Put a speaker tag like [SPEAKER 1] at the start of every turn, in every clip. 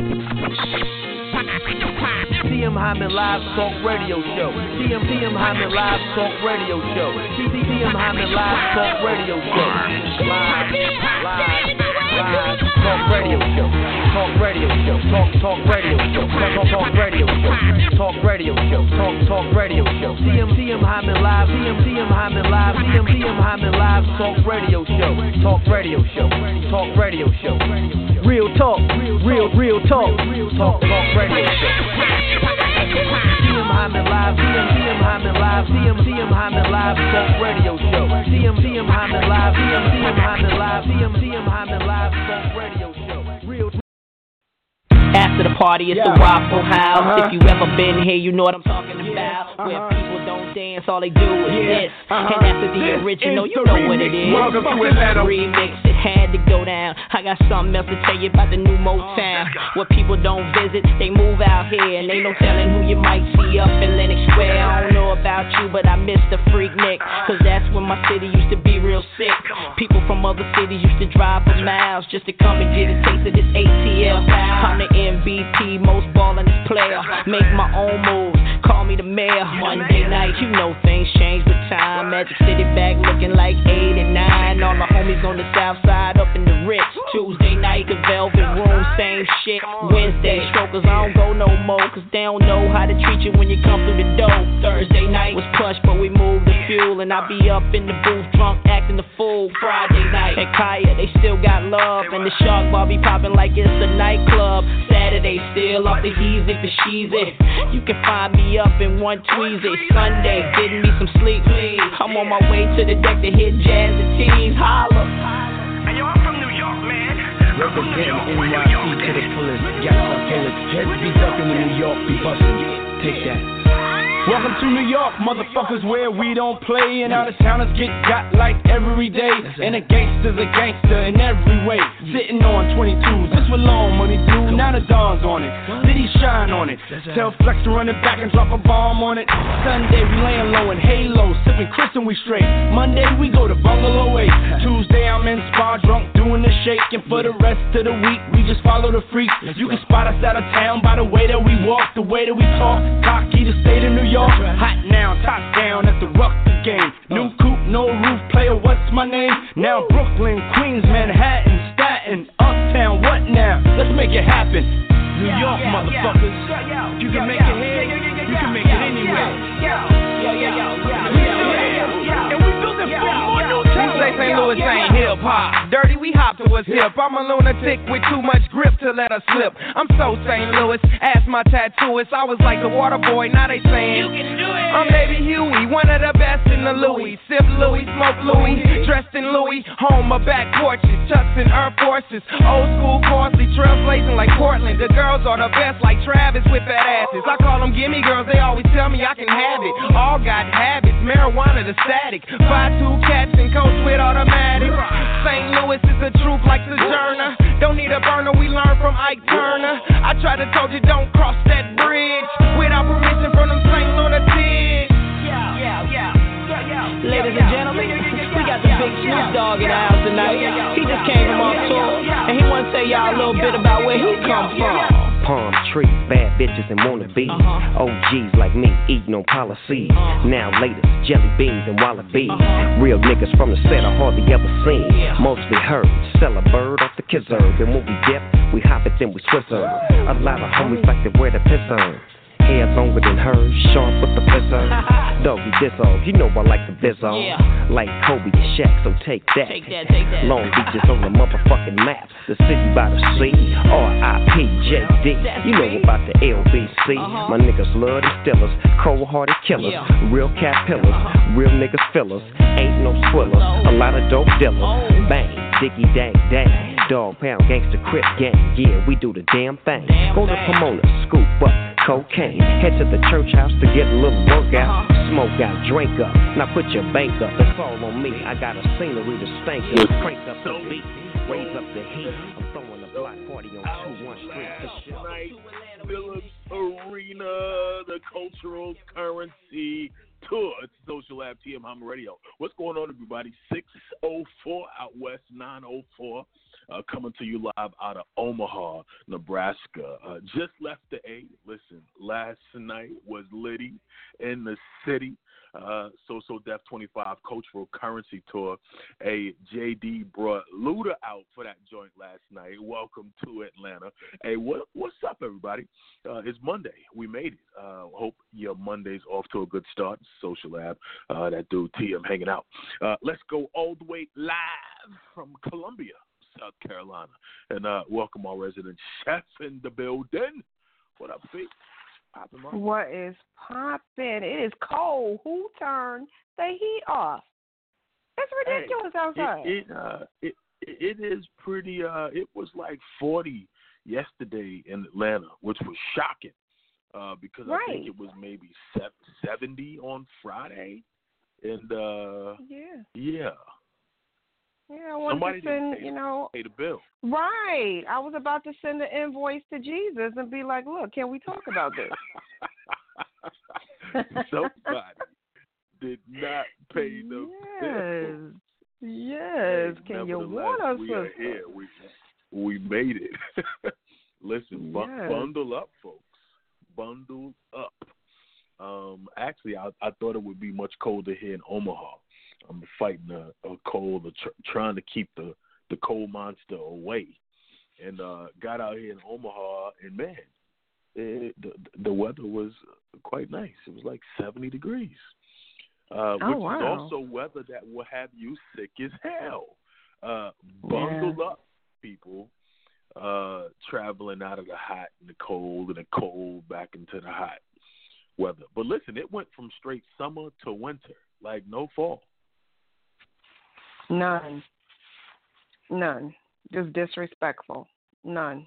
[SPEAKER 1] TM Hyman Live Talk Radio Show. TM Hyman Live Talk Radio Show. TM Hyman Live Talk Radio Show. Live Talk Radio Show. Talk Radio Show. Talk Radio Show. Talk Radio Show. Talk Radio Show. Talk Radio Show. TM Hyman Live. TM Hyman Live. TM Hyman Live Talk Radio Show. Talk Radio Show. Talk Radio Show. Real talk. Real talk. Talk Radio Show. TM Hyman Live. TM Hyman Live. TM Hyman Live Talk Radio Show. TM Hyman Live. TM Hyman Live. TM Hyman Live Talk Radio Show. Real. After the party, it's the Waffle House. If you ever been here, you know what I'm talking about. Where people don't dance, all they do is this. And after the original, you know what it is.
[SPEAKER 2] Welcome to Atlanta.
[SPEAKER 1] Remix, it had to go down. I got something else to tell you about the new Motown. Where people don't visit, they move out here. And ain't no telling who you might see up in Lenox Square. I don't know about you, but I miss the Freaknik. Cause that's when my city used to be real sick. People from other cities used to drive for miles just to come and get a taste of this ATL. I'm the MVP, most ballin' player. Make my own moves, call me the mayor. Monday night, you know things change with time. Magic City back looking like 8 and 9. All the homies on the south side up in the Ritz. Tuesday night, the Velvet Room, same shit. Wednesday, strokers, I don't go no more. Cause they don't know how to treat you when you come through the door. Thursday night was plush, but we moved the fuel. And I be up in the booth, drunk, acting the fool. Friday night, at Kaya, they still got love. And the Shark Bar be popping like it's a nightclub. Saturday, still up the Heezy for Sheezy. You can find me up in one Tweezy. Sunday, getting me some sleep. I'm on my way to the deck to hit Jazz and Tees. Holla.
[SPEAKER 2] And yo, I'm from New York, man.
[SPEAKER 3] Representing NYC to the fullest. Got some bullets. Heads be ducking in New York, be bustin'. Take that. Welcome to New York, motherfuckers, where we don't play. And out of towners get got like every day. And a gangster's a gangster in every way. Sitting on 22s, this what long money do. Now the dawn's on it, city shine on it. Tell Flex to run it back and drop a bomb on it. Sunday we laying low in Halo, sipping Chris and we straight. Monday we go to Bungalow 8. Tuesday I'm in Spa drunk doing the shake. And for the rest of the week we just follow the freaks. You can spot us out of town by the way that we walk, the way that we talk. Cocky the state of New York. Hot now, top down at the Rutgers game. New coupe, no roof, player, what's my name? Now Brooklyn, Queens, Manhattan, Staten, Uptown, what now? Let's make it happen. New York, motherfuckers. You can make it here, you can make it anywhere. And we built it for more new talent.
[SPEAKER 4] St. Louis ain't hip-hop. Dirty, we hop to what's hip. I'm a lunatic with too much grip to let her slip. I'm so St. Louis, ask my tattooist. I was like the water boy, now they saying you can do it. I'm Baby Huey, one of the best in the Louis. Sip Louis, smoke Louis, dressed in Louis. Home of back porches, Chucks and Air Forces. Old school, costly, trailblazing like Portland. The girls are the best like Travis with fat asses. I call them gimme girls, they always tell me I can have it. All got habits, marijuana the static. 5'2" cats and coach with automatic. St. Louis is the truth like Sojourner. Don't need a burner, we learn from Ike Turner. I try to told you don't cross that bridge without permission from them St. Lunatics.
[SPEAKER 1] Ladies and gentlemen, we got the big Snoop Dogg in the house tonight. He just came from our tour, and he want to tell y'all a little bit about where he come from.
[SPEAKER 5] Palm trees, bad bitches and wannabes. OGs like me eating on policies. Now latest, jelly beans and wallabies. Real niggas from the set I hardly ever seen. Mostly heard, sell a bird off the kizzer. And when we dip, we hop it, then we swizzer. A lot of homies like to wear the piss on. Hair longer than hers, sharp with the flizzer. Doggy Dizzo, you know I like the Bizzo. Like Kobe and Shaq, so take that. Long Beach is on the motherfucking map. The city by the sea, R.I.P.J.D. You know about the LBC. My niggas love them stillers, cold-hearted killers. Real cat pillars, real niggas fillers. Ain't no swillers, a lot of dope dealers. Bang, diggy dang dang. Dog pound, gangster, crip gang. Yeah, we do the damn thing. Go to Pomona, scoop up cocaine. Head to the church house to get a little workout. Smoke out, drink up, now put your bank up. It's all on me, I got a scenery to stank up. Crank up the beat, raise up the heat. I'm throwing a block party on 2-1 Street for sure.
[SPEAKER 6] Tonight, Phillips Arena, the cultural currency tour. It's Social Lab TM Hyman Radio. What's going on, everybody? 604 out west, 904 coming to you live out of Omaha, Nebraska. Just left the A. Listen, last night was litty in the city. So Def 25 Cultural Currency Tour. JD brought Luda out for that joint last night. Welcome to Atlanta. Hey, what's up, everybody? It's Monday. We made it. Hope your Monday's off to a good start. Social Lab, that dude T, I'm hanging out. Let's go all the way live from Columbia, South Carolina, and welcome our resident chef in the building. What up, Fee?
[SPEAKER 7] What is poppin'? It is cold. Who turned the heat off? It's ridiculous outside.
[SPEAKER 6] It is pretty. It was like 40 yesterday in Atlanta, which was shocking because I think it was maybe 70 on Friday, and yeah.
[SPEAKER 7] Yeah, I wanted to send,
[SPEAKER 6] pay the bill.
[SPEAKER 7] Right. I was about to send the invoice to Jesus and be like, look, can we talk about this?
[SPEAKER 6] Somebody did not pay the bill.
[SPEAKER 7] Yes. Can you warn us?
[SPEAKER 6] We are here. We made it. Listen, bundle up, folks. Bundle up. Actually, I thought it would be much colder here in Omaha. I'm fighting a cold, trying to keep the cold monster away, and got out here in Omaha, and man, the weather was quite nice. It was like 70 degrees, which is also weather that will have you sick as hell. Bundle up, people, traveling out of the hot and the cold back into the hot weather. But listen, it went from straight summer to winter, like no fall.
[SPEAKER 7] None. Just disrespectful. None.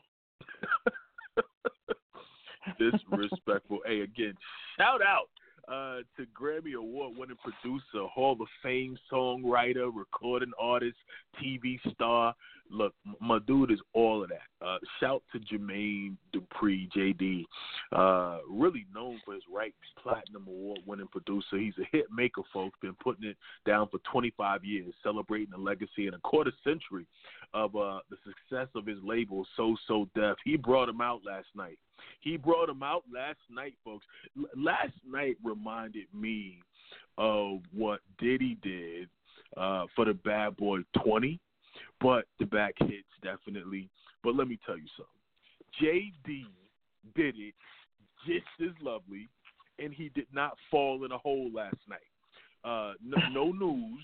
[SPEAKER 6] Disrespectful. Hey, again, shout out to Grammy Award-winning producer, Hall of Fame songwriter, recording artist, TV star. Look, my dude is all of that. Shout to Jermaine Dupri, JD, really known for his writing, platinum award-winning producer. He's a hit maker, folks. Been putting it down for 25 years, celebrating the legacy in a quarter century of the success of his label, So Def. He brought him out last night. Folks. Last night reminded me of what Diddy did for the Bad Boy 20, but the back hits definitely. But let me tell you something. JD did it just as lovely, and he did not fall in a hole last night. No news,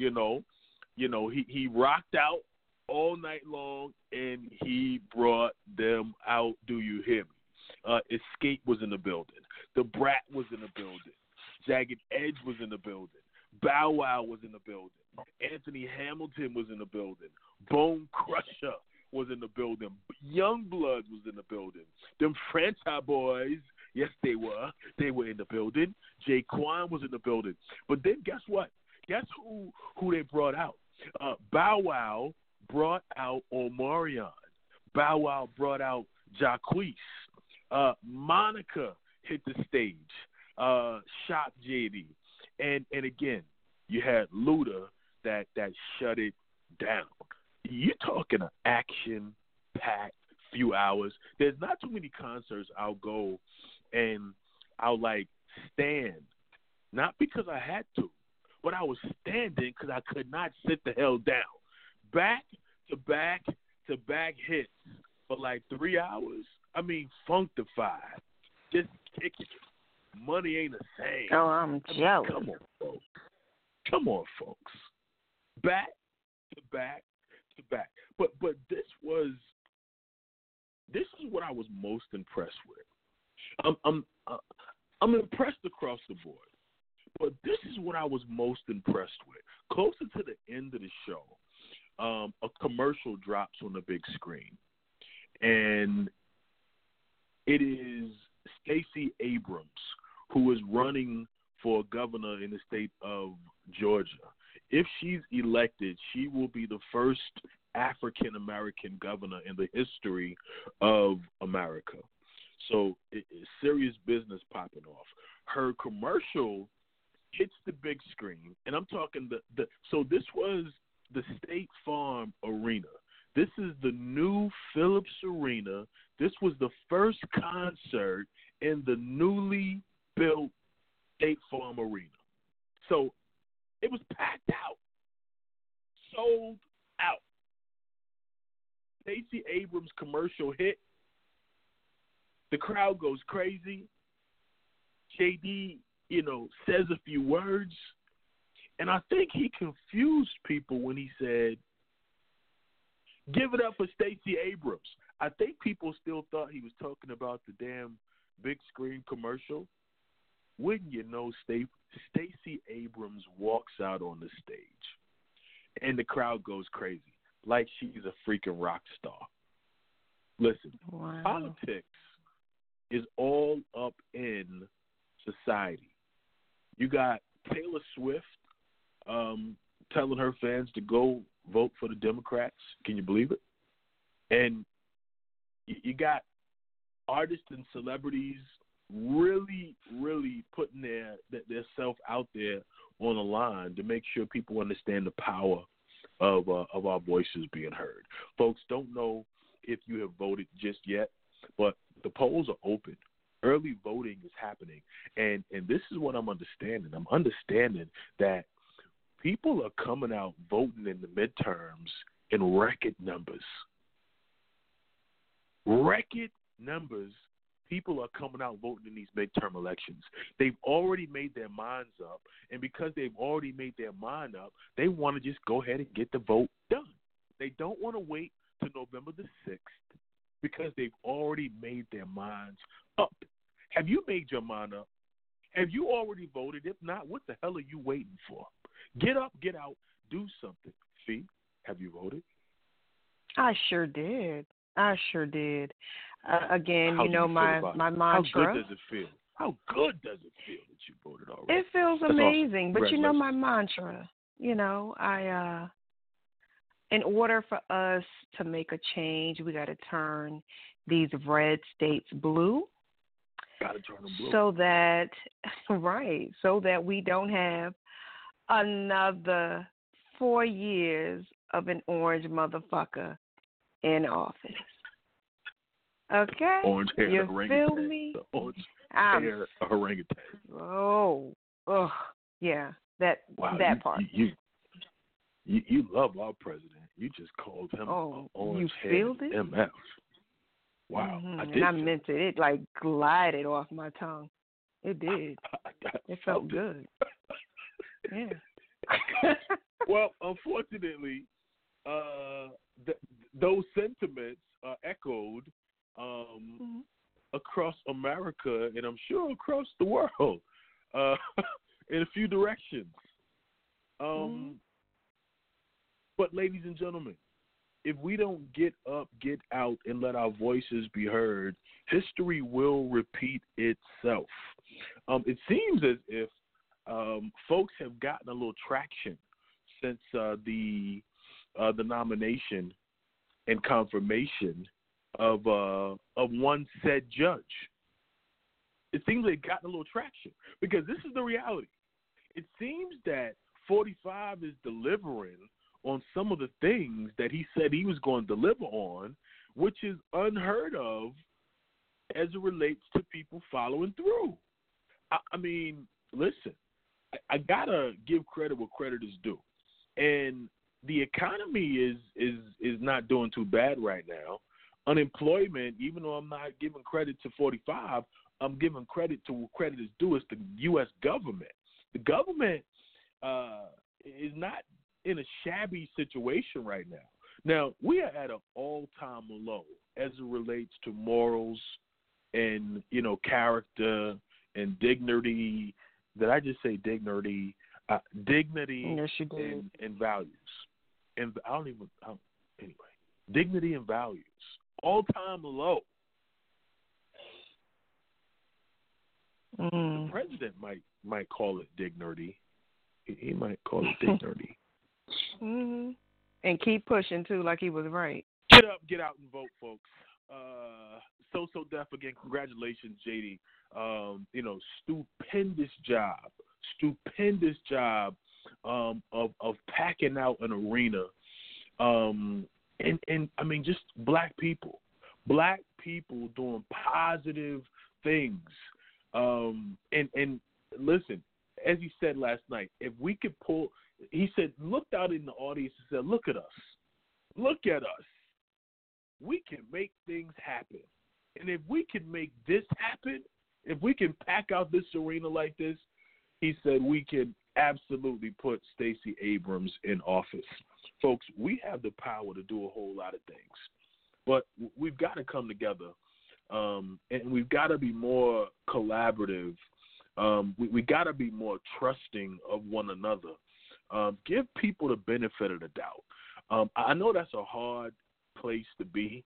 [SPEAKER 6] He rocked out all night long, and he brought them out. Do you hear me? Escape was in the building. The Brat was in the building. Jagged Edge was in the building. Bow Wow was in the building. Anthony Hamilton was in the building. Bone Crusher was in the building. Youngblood was in the building. Them franchise boys, yes, they were. They were in the building. Jaquan was in the building. But then guess what? Guess who they brought out? Bow Wow brought out Omarion. Bow Wow brought out Jacquees. Monica hit the stage. Shot JD. And again, you had Luda that shut it down. You're talking an action-packed few hours. There's not too many concerts I'll go and I'll stand, not because I had to, but I was standing because I could not sit the hell down. Back to back to back hits for 3 hours. I mean, Funkdafied, just kicking it. Money ain't the same.
[SPEAKER 7] Oh, I'm jealous.
[SPEAKER 6] Come on, folks. Back to back to back. But this is what I was most impressed with. I'm impressed across the board, but this is what I was most impressed with. Closer to the end of the show, a commercial drops on the big screen, and it is Stacey Abrams, who is running for governor in the state of Georgia. If she's elected, she will be the first African-American governor in the history of America. So it's serious business popping off. Her commercial hits the big screen, and I'm talking so this was the State Farm Arena. This is the new Phillips Arena. This was the first concert in the newly built State Farm Arena. So it was packed out, sold out. Stacey Abrams' commercial hit. The crowd goes crazy. JD, says a few words. And I think he confused people when he said, give it up for Stacey Abrams. I think people still thought he was talking about the damn big screen commercial. Wouldn't you know, Stacey Abrams walks out on the stage, and the crowd goes crazy, like she's a freaking rock star. Listen,
[SPEAKER 7] wow.
[SPEAKER 6] Politics is all up in society. You got Taylor Swift telling her fans to go vote for the Democrats. Can you believe it? And you got artists and celebrities really, really putting their self out there on the line to make sure people understand the power of our voices being heard. Folks, don't know if you have voted just yet, but the polls are open. Early voting is happening, and this is what I'm understanding. I'm understanding that people are coming out voting in the midterms in record numbers. Record numbers. People are coming out voting in these midterm elections. They've already made their minds up, and because they've already made their mind up, they want to just go ahead and get the vote done. They don't want to wait till November the 6th because they've already made their minds up. Have you made your mind up? Have you already voted? If not, what the hell are you waiting for? Get up, get out, do something. Fee, have you voted?
[SPEAKER 7] I sure did. Again, my mantra.
[SPEAKER 6] How good does it feel? How good does it feel that you voted already?
[SPEAKER 7] It feels
[SPEAKER 6] That's
[SPEAKER 7] amazing.
[SPEAKER 6] awesome.
[SPEAKER 7] But my mantra, I in order for us to make a change, we got to turn these red states blue.
[SPEAKER 6] Got to turn them blue.
[SPEAKER 7] So that we don't have another 4 years of an orange motherfucker in office. Okay?
[SPEAKER 6] Orange hair,
[SPEAKER 7] you
[SPEAKER 6] orangutan.
[SPEAKER 7] feel me?
[SPEAKER 6] The orange hair, orangutan.
[SPEAKER 7] Oh, yeah, that part.
[SPEAKER 6] You love our president. You just called him orange hair MF. Wow,
[SPEAKER 7] Mm-hmm.
[SPEAKER 6] I did.
[SPEAKER 7] And I meant it. It like glided off my tongue. It did. It felt good. Yeah.
[SPEAKER 6] Well, unfortunately, those sentiments are echoed across America, and I'm sure across the world, in a few directions. But, ladies and gentlemen, if we don't get up, get out, and let our voices be heard, history will repeat itself. It seems as if folks have gotten a little traction since the nomination and confirmation of one said judge. It seems they've gotten a little traction because this is the reality. It seems that 45 is delivering on some of the things that he said he was going to deliver on, which is unheard of as it relates to people following through. I mean, listen, I gotta give credit where credit is due, and the economy is not doing too bad right now. Unemployment, even though I'm not giving credit to 45, I'm giving credit to where credit is due. It's the U.S. government. The government is not in a shabby situation right now. Now, we are at an all-time low as it relates to morals and, character and dignity. Did I just say dignity? Dignity
[SPEAKER 7] yes, you did.
[SPEAKER 6] And values. And anyway, dignity and values. All-time low. The president might call it dignity. He might call it dignity.
[SPEAKER 7] Mm-hmm. And keep pushing, too, like he was right.
[SPEAKER 6] Get up, get out, and vote, folks. So deaf again. Congratulations, JD. Stupendous job of packing out an arena And I mean, just black people doing positive things. And listen, as he said last night, if we could pull, he said, looked out in the audience and said, look at us. Look at us. We can make things happen. And if we can make this happen, if we can pack out this arena like this, he said we can absolutely put Stacey Abrams in office. Folks, we have the power to do a whole lot of things. But we've got to come together, and we've got to be more collaborative. We got to be more trusting of one another. Give people the benefit of the doubt. I know that's a hard place to be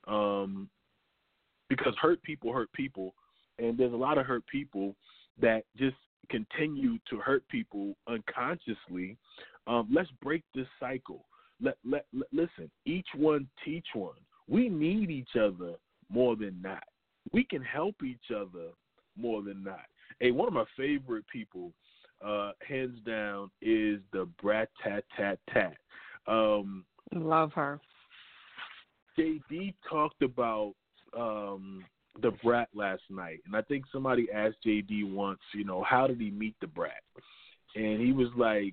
[SPEAKER 6] because hurt people, and there's a lot of hurt people that just continue to hurt people unconsciously. Let's break this cycle. Listen, each one teach one. We need each other more than not. We can help each other more than not. Hey, one of my favorite people, hands down, is the Brat Tat Tat Tat.
[SPEAKER 7] Love her.
[SPEAKER 6] JD talked about the Brat last night, and I think somebody asked JD once, how did he meet the Brat? And he was like,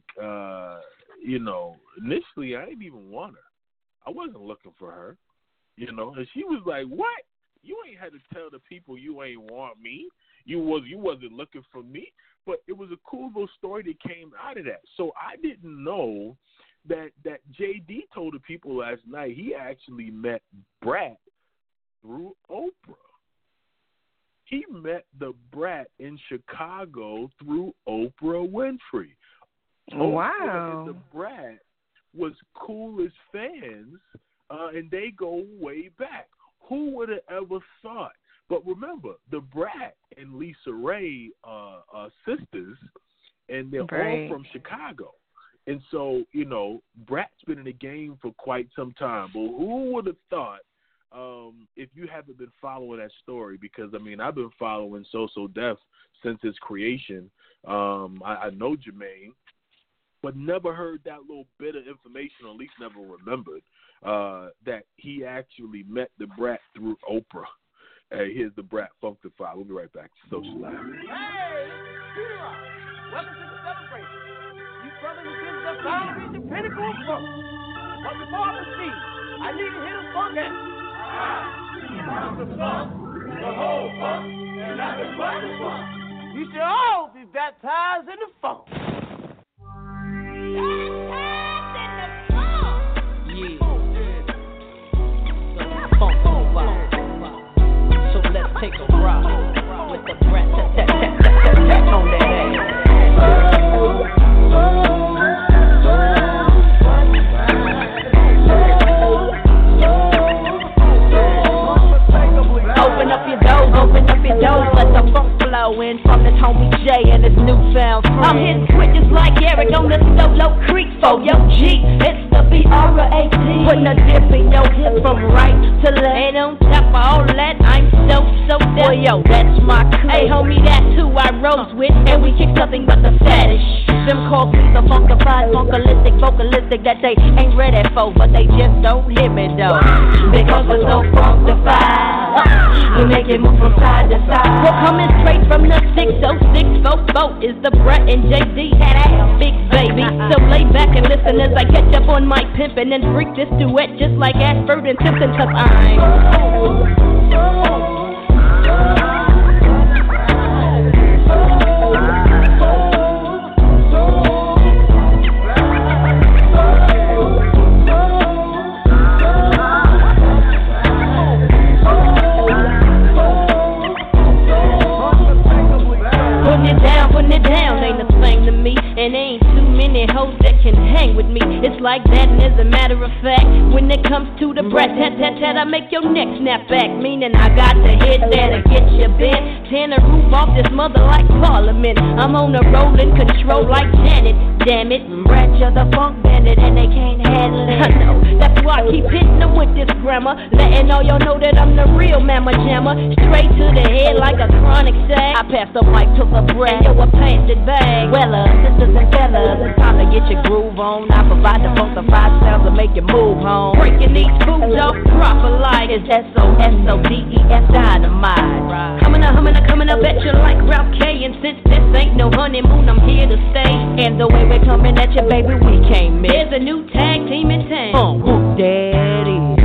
[SPEAKER 6] initially I didn't even want her. I wasn't looking for her, and she was like, what? You ain't had to tell the people you ain't want me. You wasn't looking for me. But it was a cool little story that came out of that. So I didn't know that JD told the people last night he actually met Brat through Oprah. He met the Brat in Chicago through Oprah Winfrey.
[SPEAKER 7] Wow.
[SPEAKER 6] Oprah and the Brat was cool as fans, and they go way back. Who would have ever thought? But remember, the Brat and Lisa Ray are sisters, and they're all from Chicago. And so, Brat's been in the game for quite some time. But who would have thought, if you haven't been following that story, because, I've been following So Def since its creation. I know Jermaine, but never heard that little bit of information, or at least never remembered, that he actually met the Brat through Oprah. Here's the Brat Funkified. We'll be right back to Social Live.
[SPEAKER 8] Hey, welcome to the celebration. You brother who gives us boundaries the pinnacle of funk. But before I proceed, I need to hear the funk anthem. The funk, the whole funk, and not the funk. You should all be baptized in the funk. Baptized in the funk.
[SPEAKER 1] Yeah. Funk. So let's take a ride with the Brat on that Open up your doors, let the funk flow in from this homie Jay and his newfound friend. I'm hitting switches like Eric on the Solo Creek for yo G. It's the BRAT, putting a dip in your hip from right to left. And on top of all that, I'm so deaf. Boy, yo, that's my crew. Hey, homie, that's who I rose with, and we kick nothing but the fattest. Them call me the funkified, funkalistic, vocalistic that they ain't ready for, but they just don't hear me though. Because we're so funkified, we make it move from side to side. We're coming straight from the 606 boat is the Brat and JD had a big baby. So lay back and listen as I catch up on my pimpin' and freak this duet just like Ashford and Simpson, cause putting it down ain't a thing to me, and ain't too many hoes that can hang with me. It's like that, and as a matter of fact, when it comes to the Brat tat tat tat, I make your neck snap back. Meaning I got the hit that'll get you bent, tearing the roof off this mother like Parliament. I'm on a rollin' control like Janet. Damn it, Brat, you're the funk bandit, and they can't handle it. I know that's So I keep hitting them with this grammar, letting all y'all know that I'm the real mamma jammer. Straight to the head like a chronic sack. I pass the mic to the bread, yo, a plastic bag. Wella, sisters and fellas, it's time to get your groove on. I provide the funkified sounds to make you move home. Breaking these foods off proper light is SOSODES dynamite. Coming up at you like Ralph K. And since this ain't no honeymoon, I'm here to stay. And the way we're coming at you, baby, we can't miss. There's a new tag team in town. Who that is?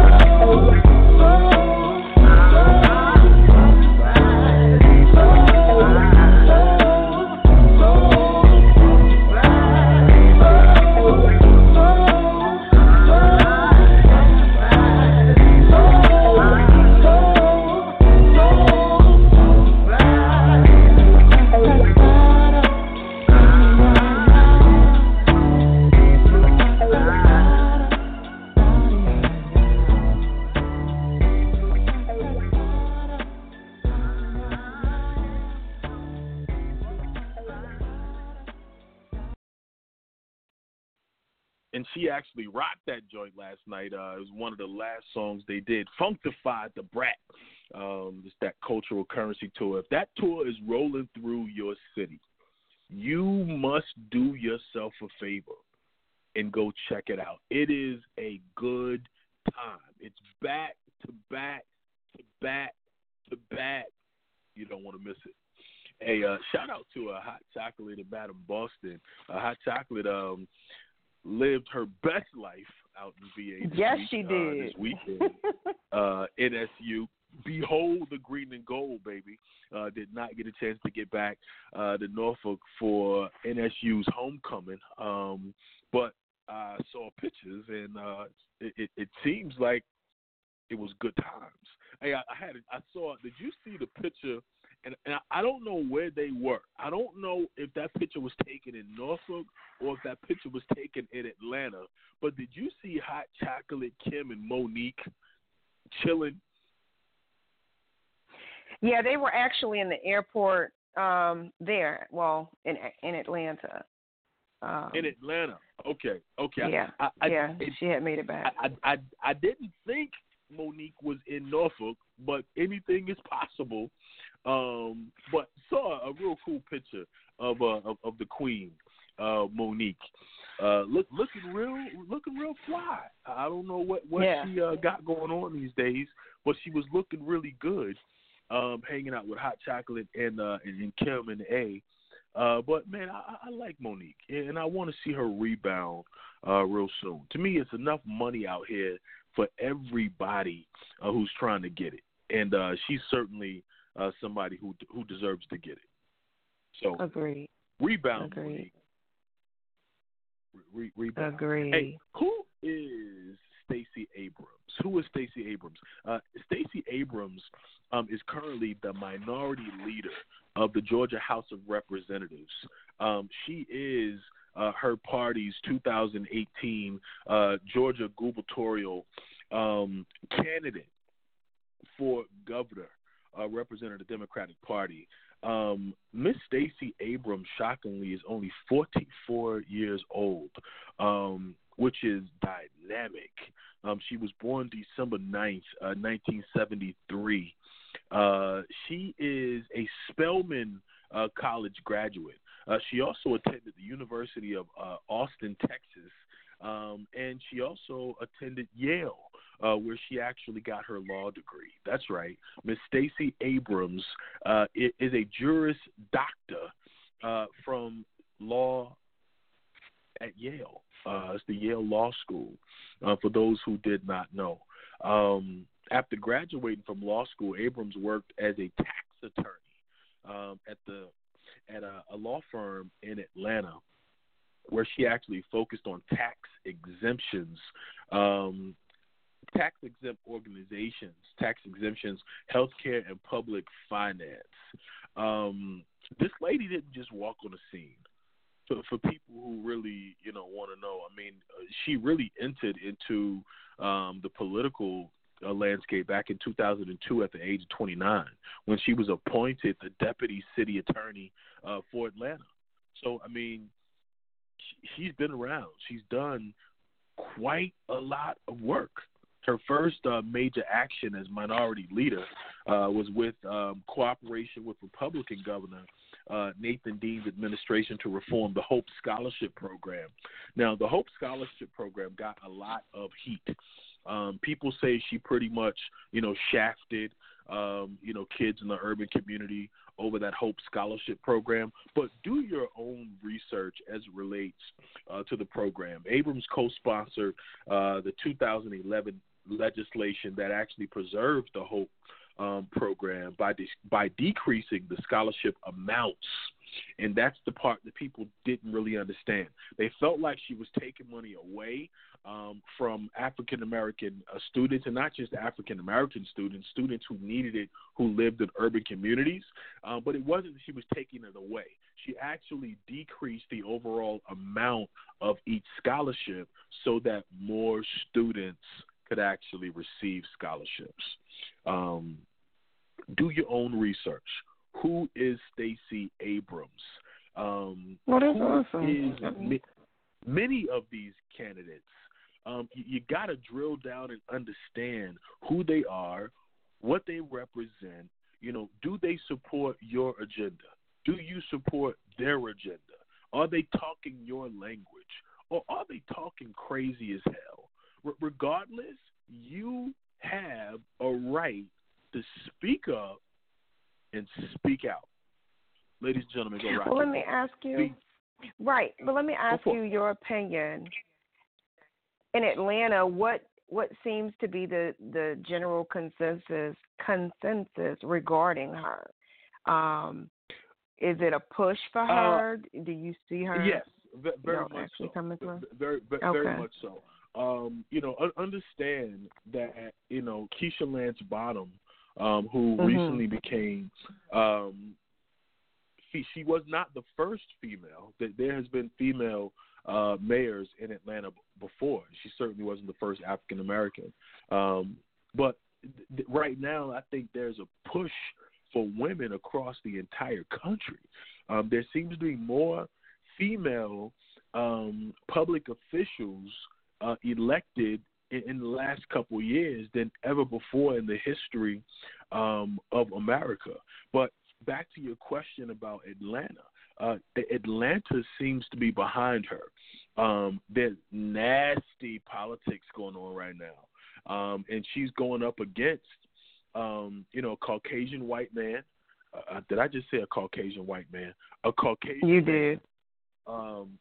[SPEAKER 6] And she actually rocked that joint last night. It was one of the last songs they did. Funkified the Brat. It's that cultural currency tour. If that tour is rolling through your city, you must do yourself a favor and go check it out. It is a good time. It's back to back to back to back. You don't want to miss it. Hey, shout out to Hot Chocolate in Madam Boston. Hot Chocolate lived her best life out in VA.
[SPEAKER 7] Yes, she did.
[SPEAKER 6] This weekend. NSU. Behold the green and gold, baby. Did not get a chance to get back to Norfolk for NSU's homecoming. But I saw pictures, and it seems like it was good times. Hey, I saw. Did you see the picture? And I don't know where they were. I don't know if that picture was taken in Norfolk or if that picture was taken in Atlanta. But did you see Hot Chocolate, Kim, and Monique chilling?
[SPEAKER 7] Yeah, they were actually in the airport there. Well, in Atlanta.
[SPEAKER 6] In Atlanta. Okay.
[SPEAKER 7] Yeah. She had made it back.
[SPEAKER 6] I didn't think Monique was in Norfolk, but anything is possible. But saw a real cool picture of the Queen, Monique, looking real fly. I don't know what she got going on these days, but she was looking really good, hanging out with Hot Chocolate and Kim and A. But man, I like Monique, and I want to see her rebound real soon. To me, it's enough money out here for everybody who's trying to get it, and she's certainly somebody who deserves to get it. So
[SPEAKER 7] agreed.
[SPEAKER 6] Rebound.
[SPEAKER 7] Agreed.
[SPEAKER 6] Rebound.
[SPEAKER 7] Agreed.
[SPEAKER 6] Hey, who is Stacey Abrams? Who is Stacey Abrams? Stacey Abrams is currently the minority leader of the Georgia House of Representatives. She is her party's 2018 Georgia gubernatorial candidate for governor. Representing the Democratic Party. Miss Stacey Abrams, shockingly, is only 44 years old, which is dynamic. She was born December 9th, 1973. She is a Spelman College graduate. She also attended the University of Austin, Texas, and she also attended Yale, where she actually got her law degree. That's right. Miss Stacey Abrams is a Juris Doctor from law at Yale. It's the Yale Law School, for those who did not know. After graduating from law school, Abrams worked as a tax attorney at a law firm in Atlanta, where she actually focused on tax exemptions, tax-exempt organizations, tax exemptions, healthcare, and public finance. This lady didn't just walk on the scene. For people who really, want to know, I mean, she really entered into the political landscape back in 2002 at the age of 29 when she was appointed the deputy city attorney for Atlanta. So, I mean, she's been around. She's done quite a lot of work. Her first major action as minority leader was with cooperation with Republican Governor Nathan Dean's administration to reform the Hope Scholarship Program. Now, the Hope Scholarship Program got a lot of heat. People say she pretty much, shafted, kids in the urban community over that Hope Scholarship Program. But do your own research as it relates to the program. Abrams co-sponsored the 2011 legislation that actually preserved the Hope program by decreasing the scholarship amounts. And that's the part that people didn't really understand. They felt like she was taking money away from African-American students, and not just African-American students who needed it, who lived in urban communities. But it wasn't that she was taking it away. She actually decreased the overall amount of each scholarship so that more students could actually receive scholarships. Do your own research. Who is Stacey Abrams?
[SPEAKER 7] Well, that's awesome.
[SPEAKER 6] Many of these candidates, you got to drill down and understand who they are, what they represent. Do they support your agenda? Do you support their agenda? Are they talking your language? Or are they talking crazy as hell? Regardless, you have a right to speak up and speak out. Ladies and gentlemen, go right.
[SPEAKER 7] Well, let me ask you. Right, but let me ask you your opinion. In Atlanta, what seems to be the general consensus regarding her? Is it a push for her? Do you see her?
[SPEAKER 6] Yes, very much so.
[SPEAKER 7] Coming through?
[SPEAKER 6] Very much so. Understand that Keisha Lance Bottom, who recently became, she was not the first female. There has been female mayors in Atlanta before. She certainly wasn't the first African American. But right now, I think there's a push for women across the entire country. There seems to be more female public officials elected in the last couple of years than ever before in the history of America. But back to your question about Atlanta, Atlanta seems to be behind her. There's nasty politics going on right now, and she's going up against, a Caucasian white man. Did I just say a Caucasian white man? A Caucasian.
[SPEAKER 7] You did.
[SPEAKER 6] I'm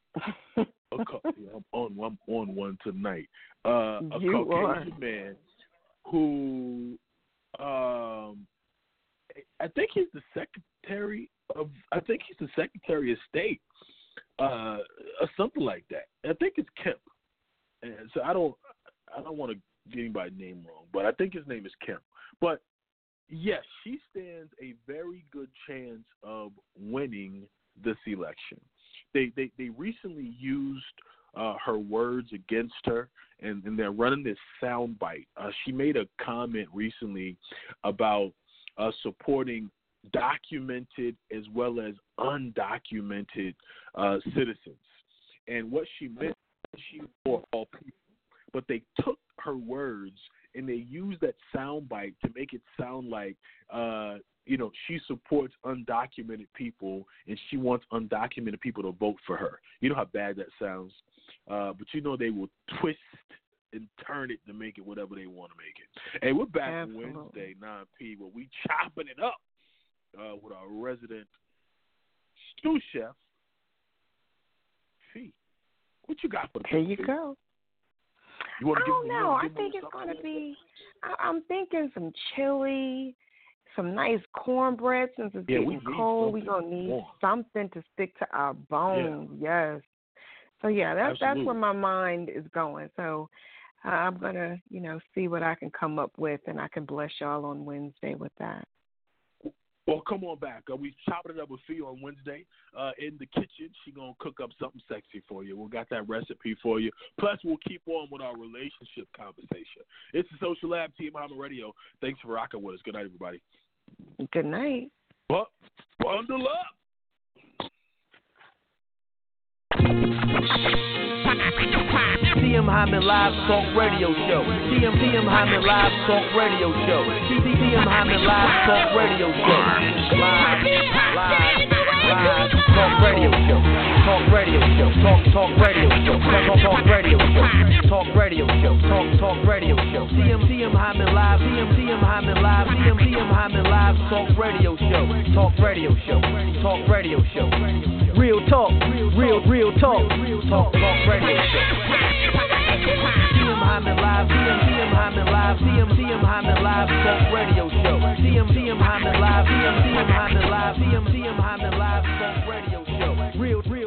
[SPEAKER 6] on one tonight. A
[SPEAKER 7] you
[SPEAKER 6] Caucasian
[SPEAKER 7] are.
[SPEAKER 6] man who, I think he's the Secretary of State, or something like that. I think it's Kemp. And so I don't want to get anybody's name wrong, but I think his name is Kemp. But yes, she stands a very good chance of winning this election. They recently used her words against her, and they're running this soundbite. She made a comment recently about supporting documented as well as undocumented citizens. And what she meant, she for all people. But they took her words and they used that soundbite to make it sound like, she supports undocumented people and she wants undocumented people to vote for her. You know how bad that sounds? But they will twist and turn it to make it whatever they want to make it. Hey, we're back Wednesday, 9 where we chopping it up with our resident stew chef, Fee. What you got for the
[SPEAKER 7] Here you go.
[SPEAKER 6] You
[SPEAKER 7] I don't know. I think it's going to be, I'm thinking some chili, some nice cornbread. Since it's getting cold, we're going to need something to stick to our bones. Yeah. Yes. So, that's where my mind is going. So, I'm going to, see what I can come up with, and I can bless y'all on Wednesday with that.
[SPEAKER 6] Well, come on back. We chopping it up with Fee on Wednesday in the kitchen. She's going to cook up something sexy for you. We got that recipe for you. Plus, we'll keep on with our relationship conversation. It's the Social Lab, Team Muhammad Radio. Thanks for rocking with us. Good night, everybody.
[SPEAKER 7] Good night.
[SPEAKER 6] Bundle up.
[SPEAKER 9] TM Hyman Live Talk Radio Show. TM Hyman Live Talk Radio Show. TM Hyman Live Talk Radio Show. Live Talk Radio Show. Talk Radio Show. Talk Radio Show. Talk Radio Show. Talk Radio Show. Talk Radio Show. TM Hyman Live. TM Hyman Live. TM Hyman Live Talk Radio Show. Talk Radio Show. Talk Radio Show. Real talk. Real talk. Talk Radio Show. TM Hyman Live, TM Hyman Live, TM Hyman Live Talk Radio Show. TM Hyman Live, TM Hyman Live, TM Hyman Live Talk Radio Show. Real